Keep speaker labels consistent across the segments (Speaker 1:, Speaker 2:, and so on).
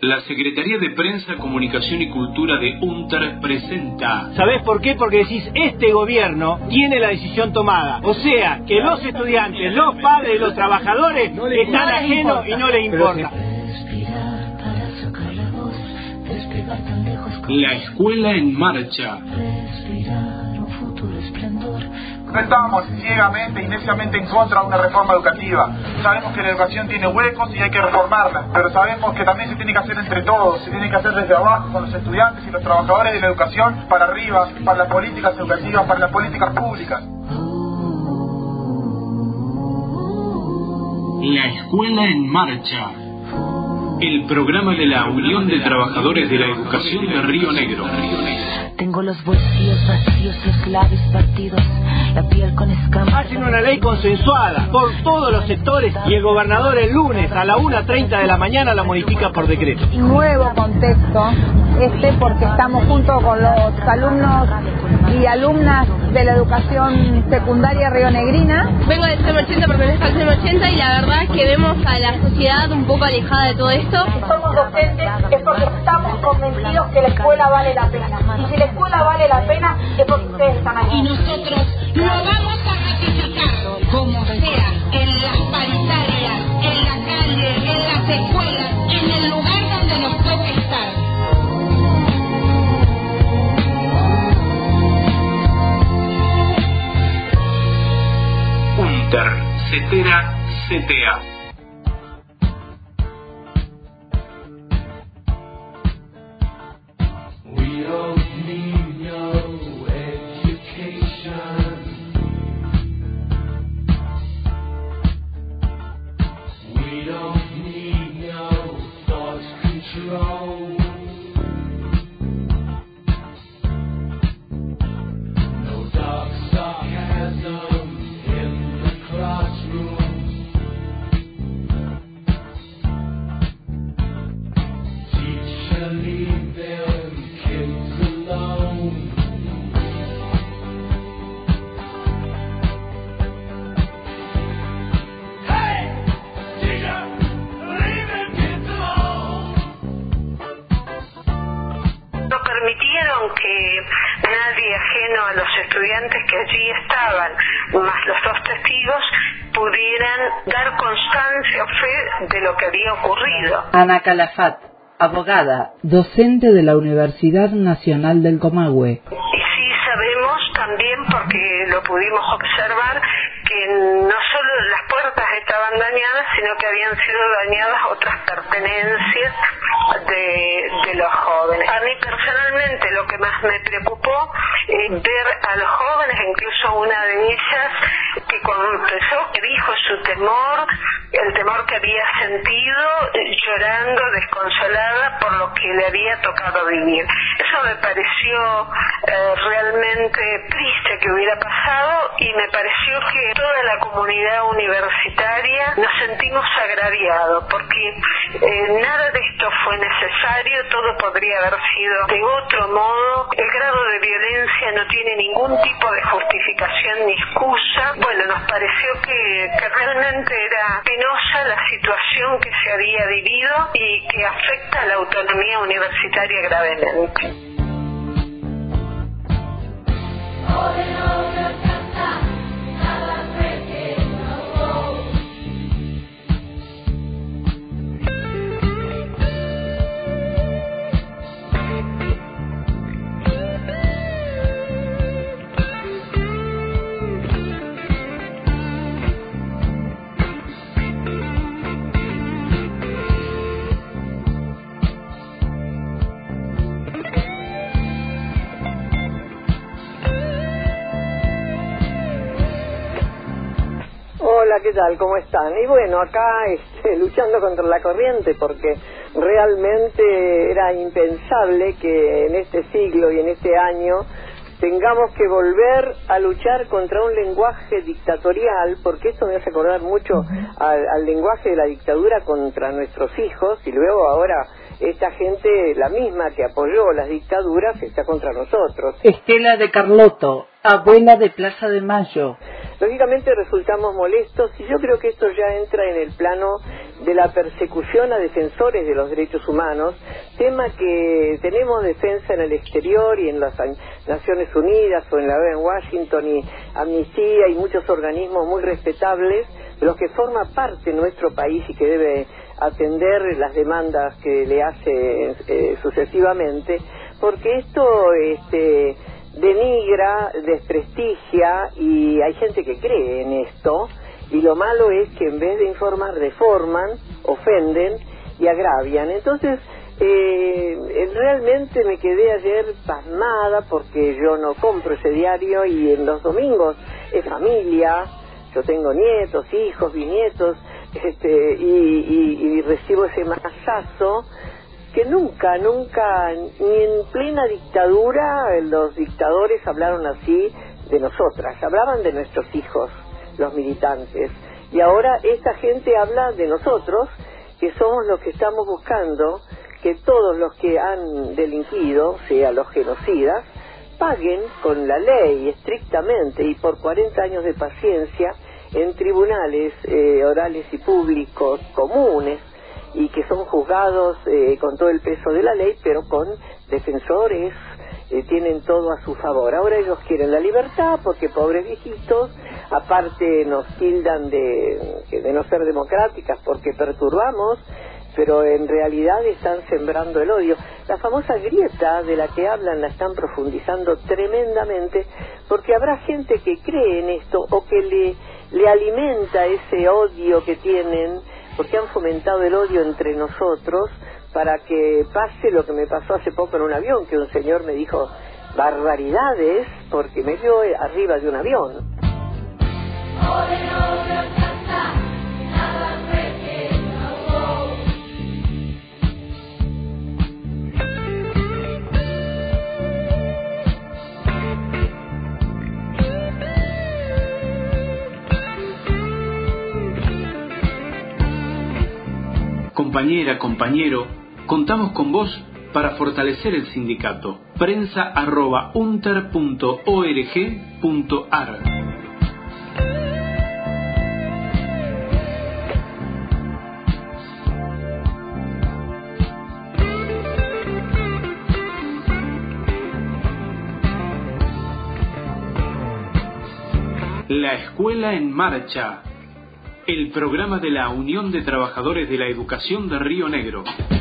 Speaker 1: La Secretaría de Prensa, Comunicación y Cultura de UNTER presenta...
Speaker 2: ¿Sabés por qué? Porque decís, este gobierno tiene la decisión tomada. O sea, que los estudiantes, los padres, los trabajadores están ajenos y no les importa.
Speaker 1: La escuela en marcha.
Speaker 3: No estábamos ciegamente y neciamente en contra de una reforma educativa. Sabemos que la educación tiene huecos y hay que reformarla, pero sabemos que también se tiene que hacer entre todos, se tiene que hacer desde abajo, con los estudiantes y los trabajadores de la educación, para arriba, para las políticas educativas, para las políticas públicas.
Speaker 1: La escuela en marcha. El programa de la Unión de Trabajadores de la Educación de Río Negro.
Speaker 4: Tengo los bolsillos vacíos, los labios partidos, la piel con escamas.
Speaker 2: Hacen una ley consensuada por todos los sectores y el gobernador el lunes a la 1:30 de la mañana la modifica por decreto.
Speaker 5: Nuevo contexto porque estamos junto con los alumnos y alumnas de la educación secundaria rionegrina.
Speaker 6: Vengo del CEM 80, pertenezco al CEM 80 y la verdad que vemos a la sociedad un poco alejada de todo esto.
Speaker 5: Si somos docentes es porque estamos convencidos que la escuela vale la pena. Y si la escuela vale la pena es porque ustedes están aquí.
Speaker 7: Y nosotros lo vamos a ratificar, como sea, en las paritarias, en la calle, en las escuelas, en el lugar donde nos toque estar.
Speaker 1: UNTER, CETERA, CTA.
Speaker 8: Permitieron que nadie ajeno a los estudiantes que allí estaban, más los dos testigos, pudieran dar constancia o fe de lo que había ocurrido.
Speaker 9: Ana Calafat, abogada, docente de la Universidad Nacional del Comahue.
Speaker 8: Y sí sabemos también, porque lo pudimos observar, que no solo las puertas estaban dañadas, sino que habían sido dañadas otras pertenencias de los jóvenes. A mí personalmente lo que más me preocupó es ver a los jóvenes, incluso una de ellas que confesó, que dijo su temor, el temor que había sentido, llorando, desconsolada por lo que le había tocado vivir. Eso me pareció realmente triste que hubiera pasado, y me pareció que toda la comunidad universitaria nos sentimos agraviados, porque nada de esto fue necesario, todo podría haber sido de otro modo. El grado de violencia no tiene ningún tipo de justificación ni excusa. Bueno, nos pareció que realmente era penosa la situación que se había vivido y que afecta a la autonomía universitaria gravemente.
Speaker 10: Hola, ¿qué tal? ¿Cómo están? Y bueno, acá luchando contra la corriente, porque realmente era impensable que en este siglo y en este año tengamos que volver a luchar contra un lenguaje dictatorial, porque esto me hace acordar mucho al lenguaje de la dictadura contra nuestros hijos, y luego ahora esta gente, la misma que apoyó las dictaduras, está contra nosotros.
Speaker 9: Estela de Carlotto, abuela de Plaza de Mayo.
Speaker 10: Lógicamente resultamos molestos, y yo creo que esto ya entra en el plano de la persecución a defensores de los derechos humanos, tema que tenemos defensa en el exterior y en las Naciones Unidas o en la OEA en Washington y Amnistía y muchos organismos muy respetables, de los que forma parte nuestro país y que debe atender las demandas que le hace sucesivamente, porque esto denigra, desprestigia y hay gente que cree en esto. Y lo malo es que en vez de informar, deforman, ofenden y agravian. Entonces, realmente me quedé ayer pasmada porque yo no compro ese diario y en los domingos es familia, yo tengo nietos, hijos, bisnietos, y recibo ese masazo que nunca, ni en plena dictadura los dictadores hablaron así de nosotras, hablaban de nuestros hijos, los militantes, y ahora esta gente habla de nosotros, que somos los que estamos buscando que todos los que han delinquido, sea los genocidas, paguen con la ley estrictamente y por 40 años de paciencia en tribunales orales y públicos comunes, y que son juzgados con todo el peso de la ley, pero con defensores, tienen todo a su favor. Ahora ellos quieren la libertad porque pobres viejitos, aparte nos tildan de no ser democráticas porque perturbamos, pero en realidad están sembrando el odio. La famosa grieta de la que hablan la están profundizando tremendamente, porque habrá gente que cree en esto o que le alimenta ese odio que tienen, porque han fomentado el odio entre nosotros para que pase lo que me pasó hace poco en un avión, que un señor me dijo barbaridades porque me vio arriba de un avión.
Speaker 1: Compañera, compañero, contamos con vos para fortalecer el sindicato. prensa@unter.org.ar. La Escuela en Marcha. El programa de la Unión de Trabajadores de la Educación de Río Negro.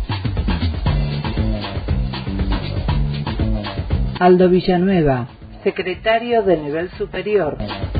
Speaker 9: Aldo Villanueva, secretario de nivel superior.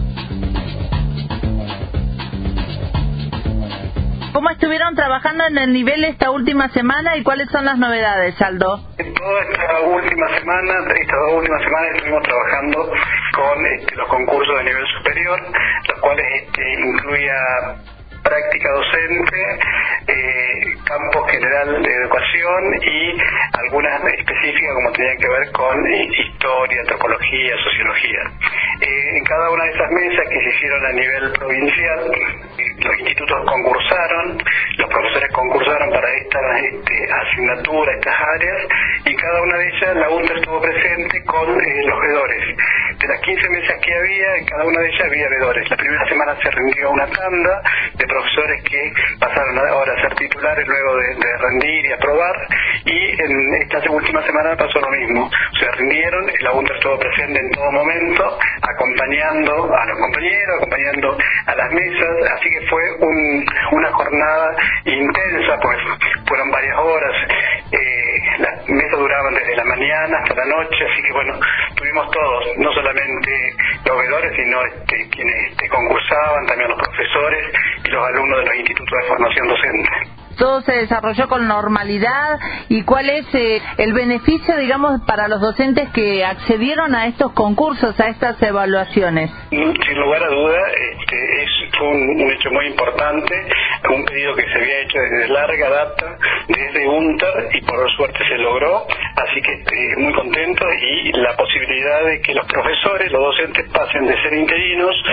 Speaker 11: ¿Cómo estuvieron trabajando en el nivel esta última semana y cuáles son las novedades, Aldo?
Speaker 12: En toda esta última semana, estas 2 últimas semanas estuvimos trabajando con los concursos de nivel superior, los cuales incluía práctica docente, campo general de educación y algunas específicas como tenían que ver con historia, antropología, sociología. En cada una de esas mesas que se hicieron a nivel provincial, los institutos concursaron, los profesores concursaron para estas asignaturas, estas áreas, y cada una de ellas la UNTER estuvo presente con los veedores. De las 15 mesas que había, en cada una de ellas había veedores. La primera semana se rindió una tanda de profesores que pasaron ahora a ser titulares luego de rendir y aprobar, y en esta última semana pasó lo mismo. Se rindieron, la UNTER estuvo presente en todo momento, acompañando a los compañeros, acompañando a las mesas, así que fue una jornada intensa, pues fueron varias horas, las mesas duraban desde la mañana hasta la noche, así que bueno, tuvimos todos, no solamente los veedores, sino quienes concursaban, también los profesores y los alumnos de los institutos de formación docente.
Speaker 11: Todo se desarrolló con normalidad. ¿Y cuál es el beneficio, digamos, para los docentes que accedieron a estos concursos, a estas evaluaciones?
Speaker 12: Sin lugar a duda, fue un hecho muy importante, un pedido que se había hecho desde larga data, desde UNTER, y por suerte se logró, así que muy contentos, y la posibilidad de que los profesores, los docentes pasen de ser interinos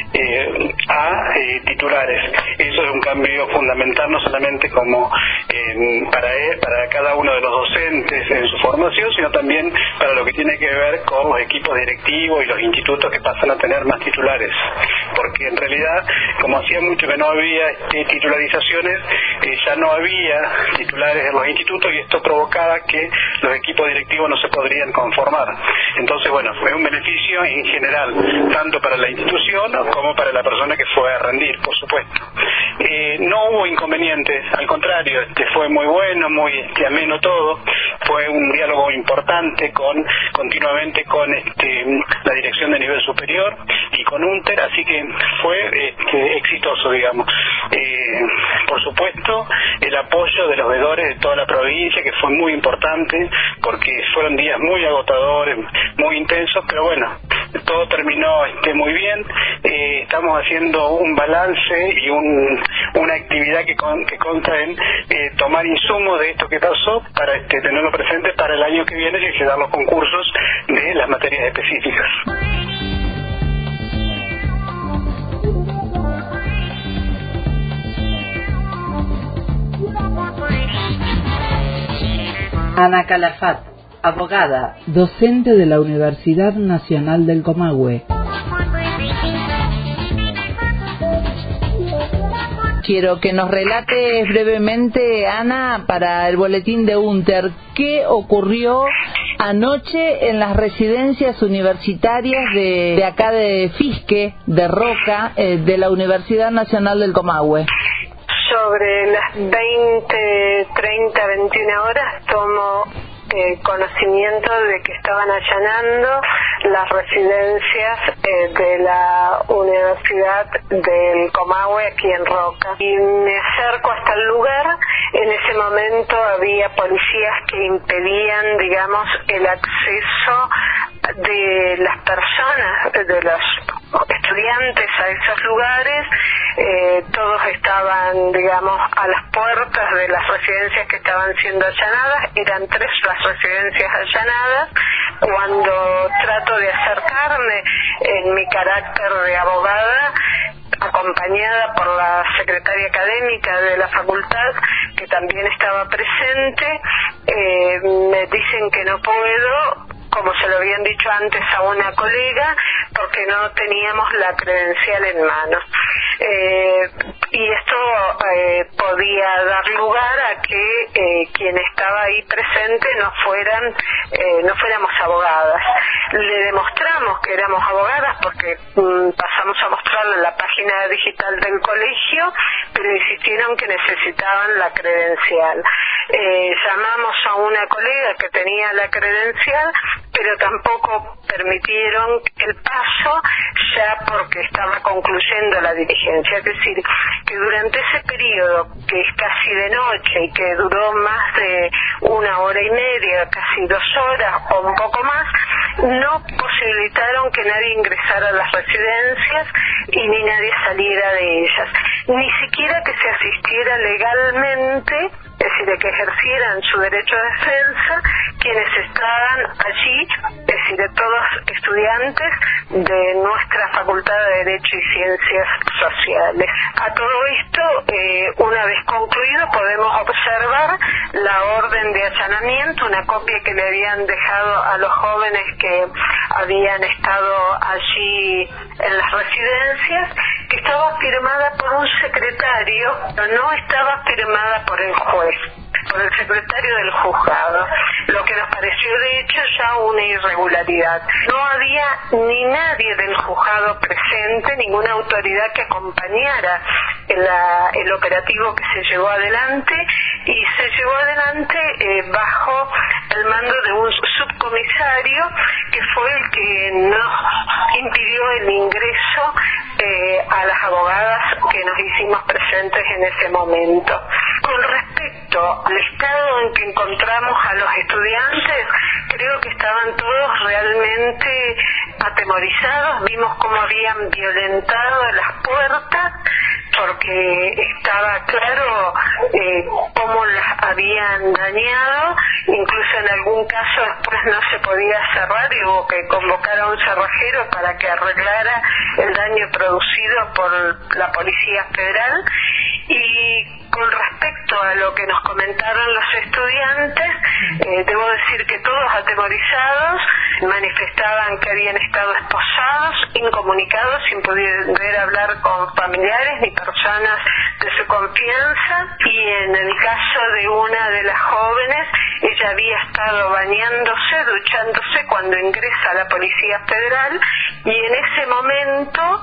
Speaker 12: a titulares. Eso es un cambio fundamental, no solamente como para cada uno de los docentes en su formación, sino también para lo que tiene que ver con los equipos directivos y los institutos que pasan a tener más titulares, porque en realidad, como hacía mucho que no había titularizaciones, ya no había titulares en los institutos, y esto provocaba que los equipos directivos no se podrían conformar. Entonces, bueno, fue un beneficio en general, tanto para la institución como para la persona que fue a rendir, por supuesto. No hubo inconvenientes, al contrario, fue muy bueno, muy ameno todo. Fue un diálogo importante continuamente con la dirección de nivel superior y con UNTER, así que fue exitoso, digamos. Por supuesto, el apoyo de los veedores de toda la provincia, que fue muy importante, porque fueron días muy agotadores, muy intensos, pero bueno, todo terminó muy bien. Estamos haciendo un balance y una actividad que consta en tomar insumos de esto que pasó para tenerlo presente para el año que viene y dar los concursos de las materias específicas.
Speaker 9: Ana Calafat, abogada, docente de la Universidad Nacional del Comahue.
Speaker 11: Quiero que nos relates brevemente, Ana, para el boletín de UNTER, qué ocurrió anoche en las residencias universitarias de acá de Fisque, de Roca, de la Universidad Nacional del Comahue.
Speaker 8: Sobre las 20:30, 21 horas tomo conocimiento de que estaban allanando las residencias de la Universidad del Comahue aquí en Roca, y me acerco hasta el lugar. En ese momento había policías que impedían, digamos, el acceso de las personas, de los estudiantes a esos lugares. Todos estaban, digamos, a las puertas de las residencias que estaban siendo allanadas. Eran 3 las residencias allanadas. Cuando trato de acercarme en mi carácter de abogada, acompañada por la secretaria académica de la facultad, que también estaba presente, me dicen que no puedo, como se lo habían dicho antes a una colega, porque no teníamos la credencial en mano. Y esto podía dar lugar a que quien estaba ahí presente no fuéramos abogadas. Le demostramos que éramos abogadas porque pasamos a mostrarle la página digital del colegio, pero insistieron que necesitaban la credencial. Llamamos a una colega que tenía la credencial, pero tampoco permitieron el paso, ya porque estaba concluyendo la diligencia. Es decir, que durante ese periodo, que es casi de noche y que duró más de 1 hora y media, casi 2 horas o un poco más, no posibilitaron que nadie ingresara a las residencias y ni nadie saliera de ellas. Ni siquiera que se asistiera legalmente, es decir, de que ejercieran su derecho de defensa quienes estaban allí, es decir, de todos estudiantes de nuestra Facultad de Derecho y Ciencias Sociales. A todo esto, una vez concluido, podemos observar la orden de allanamiento, una copia que le habían dejado a los jóvenes que habían estado allí en las residencias, que estaba firmada por un secretario, pero no estaba firmada por el juez, por el secretario del juzgado, lo que nos pareció de hecho ya una irregularidad. No había ni nadie del juzgado presente, ninguna autoridad que acompañara el operativo que se llevó adelante, y se llevó adelante bajo el mando de un subcomisario que fue el que nos impidió el ingreso a las abogadas que nos hicimos presentes en ese momento. Con respecto al estado en que encontramos a los estudiantes, creo que estaban todos realmente atemorizados. Vimos cómo habían violentado las puertas, porque estaba claro cómo las habían dañado. Incluso en algún caso después no se podía cerrar y hubo que convocar a un cerrajero para que arreglara el daño producido por la Policía Federal. Y con respecto a lo que nos comentaron los estudiantes, debo decir que todos atemorizados manifestaban que habían estado esposados, incomunicados, sin poder hablar con familiares ni personas de su confianza. Y en el caso de una de las jóvenes, ella había estado bañándose, duchándose cuando ingresa a la Policía Federal, y en ese momento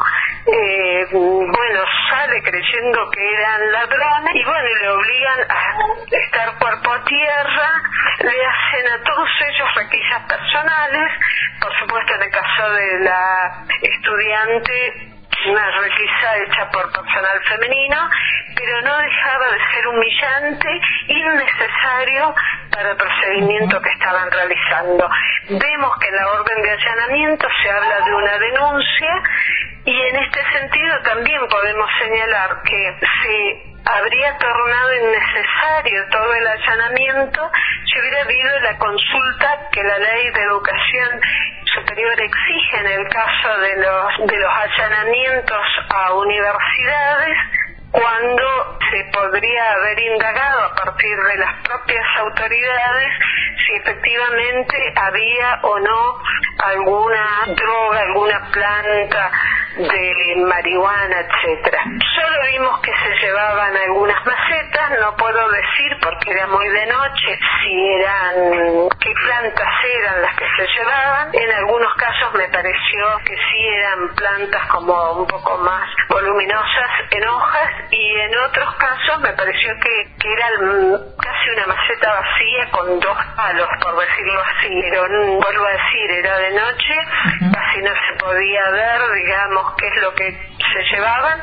Speaker 8: sale creyendo que eran ladrones y le obligan a estar cuerpo a tierra, le hacen a todos ellos requisas personales, por supuesto en el caso de la estudiante una requisa hecha por personal femenino, pero no dejaba de ser humillante, innecesario para el procedimiento que estaban realizando. Vemos que en la orden de allanamiento se habla de una denuncia, y en este sentido también podemos señalar que se habría tornado innecesario todo el allanamiento si hubiera habido la consulta que la Ley de Educación Superior exige en el caso de los allanamientos a universidades, cuando se podría haber indagado a partir de las propias autoridades si efectivamente había o no alguna droga, alguna planta de marihuana, etcétera. Solo vimos que se llevaban algunas macetas, no puedo decir porque era muy de noche qué plantas eran las que se llevaban. En algunos casos me pareció que sí eran plantas como un poco más voluminosas en hojas, y en otros casos me pareció que era casi una maceta vacía con 2 palos, por decirlo así. Pero vuelvo a decir, era de noche, casi no se podía ver, digamos, qué es lo que se llevaban.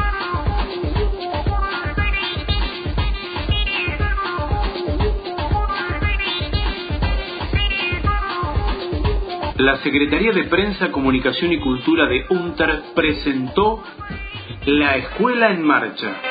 Speaker 1: La Secretaría de Prensa, Comunicación y Cultura de UNTER presentó La Escuela en Marcha.